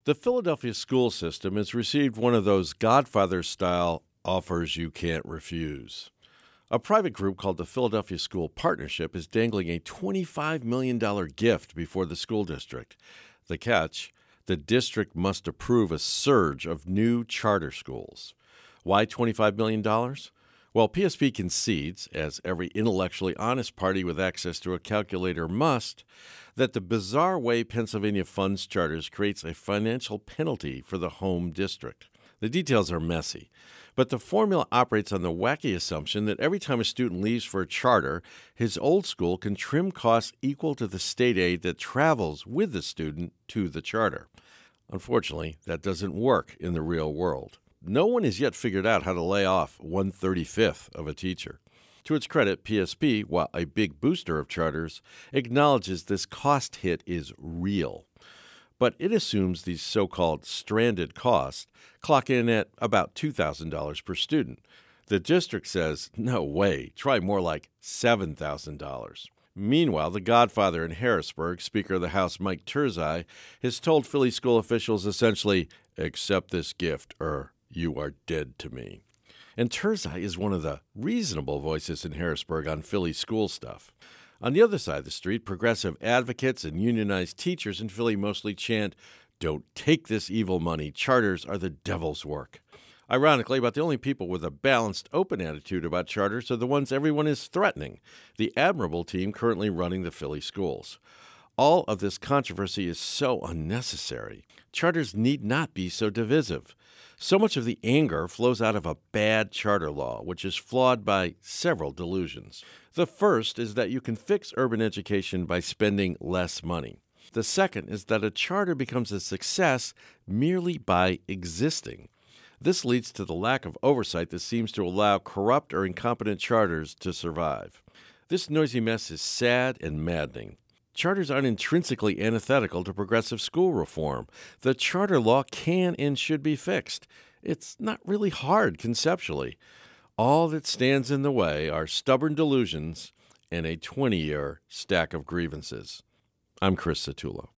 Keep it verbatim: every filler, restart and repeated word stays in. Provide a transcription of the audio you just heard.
The Philadelphia school system has received one of those Godfather-style offers you can't refuse. A private group called the Philadelphia School Partnership is dangling a twenty-five million dollars gift before the school district. The catch? The district must approve a surge of new charter schools. Why twenty-five million dollars? Well, P S P concedes, as every intellectually honest party with access to a calculator must, that the bizarre way Pennsylvania funds charters creates a financial penalty for the home district. The details are messy, but the formula operates on the wacky assumption that every time a student leaves for a charter, his old school can trim costs equal to the state aid that travels with the student to the charter. Unfortunately, that doesn't work in the real world. No one has yet figured out how to lay off one thirty-fifth of a teacher. To its credit, P S P, while a big booster of charters, acknowledges this cost hit is real. But it assumes these so-called stranded costs clock in at about two thousand dollars per student. The district says, no way, try more like seven thousand dollars. Meanwhile, the godfather in Harrisburg, Speaker of the House Mike Turzai, has told Philly school officials essentially, accept this gift or you are dead to me. And Turzai is one of the reasonable voices in Harrisburg on Philly school stuff. On the other side of the street, progressive advocates and unionized teachers in Philly mostly chant, don't take this evil money, charters are the devil's work. Ironically, about the only people with a balanced, open attitude about charters are the ones everyone is threatening, the admirable team currently running the Philly schools. All of this controversy is so unnecessary. Charters need not be so divisive. So much of the anger flows out of a bad charter law, which is flawed by several delusions. The first is that you can fix urban education by spending less money. The second is that a charter becomes a success merely by existing. This leads to the lack of oversight that seems to allow corrupt or incompetent charters to survive. This noisy mess is sad and maddening. Charters aren't intrinsically antithetical to progressive school reform. The charter law can and should be fixed. It's not really hard conceptually. All that stands in the way are stubborn delusions and a twenty-year stack of grievances. I'm Chris Satullo.